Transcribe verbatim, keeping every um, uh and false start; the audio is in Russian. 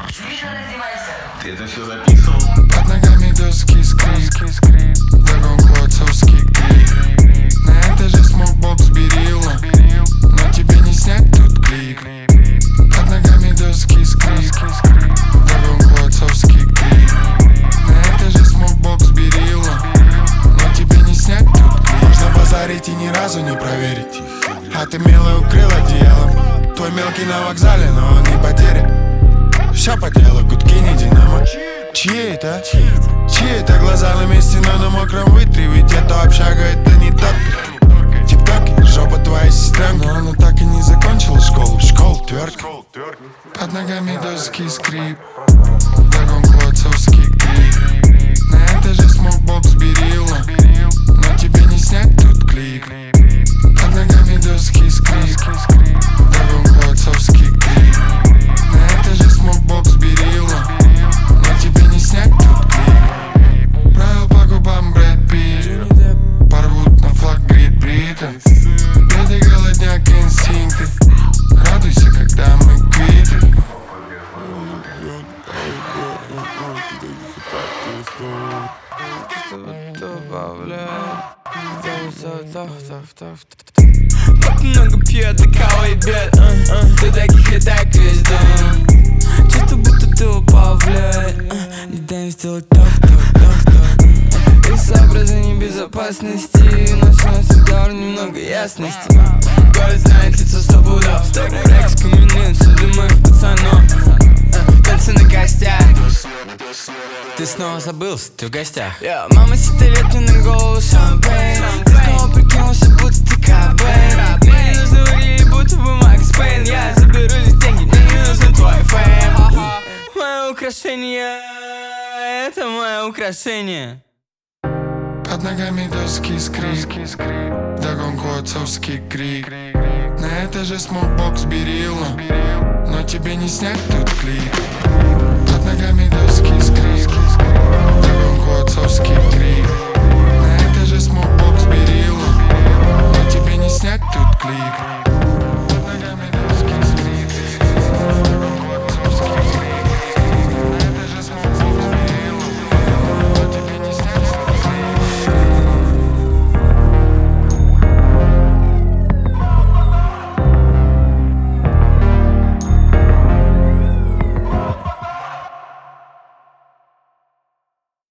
Ты это все записывал? Под ногами доски скрип, вдогонку отцовский крик. На этаже смокбокс берила, но тебе не снять тут клип. Под ногами доски скрип, вдогонку отцовский крик. На этаже смокбокс берила, но тебе не снять тут клип. Можно базарить и ни разу не проверить, а ты мило укрыл одеялом. Твой мелкий на вокзале, но он не потерян. Все по делу, гудки не динамо. Чьи это? Чьи это глаза на месте, но на мокром вытри. Ведь это общага, это не тот. Тик-токи, жопа твоя сестренка. Но она так и не закончила школу. Школ твердка. Под ногами доски скрип, вдогонку отцовский крик. На этаже смокбокс берила, но тебе не снять тут клип. Под ногами доски скрип, вдогонку отцовский крик. На этаже смокбокс берила, но тебе не снять тут клип. Правил по губам Брэд Питт, порвут на флаг Грит Бриттон. Беды, голодняк, инстинкты. Радуйся, когда мы квиты. Так много пьет, да кого ебет, ты таких и так весь дом. Чисто будто ты упал в лед, не дай сделать так-так-так-так. Из соображений безопасности у нас всегда немного ясности. Город знает лицо сто пудов, Рекс, Каменин, среди моих пацанов. Танцы на костях, ты снова забылся, ты в гостях. yeah. Мама сидит мне на голову шампейн. Ты снова прикинулся, будто ты Кобейн. Мне не нужно выглядеть, будто бы Макс Пейн. Я заберу лишь деньги, мне не нужен твой фейм. Мое украшение, это мое украшение. Под ногами доски скрип, вдогонку отцовский крик. На этаже смокбокс берила, но тебе не снять тут клип. Под ногами доски скрип, вдогонку отцовский крик. На этаже смокбокс берила.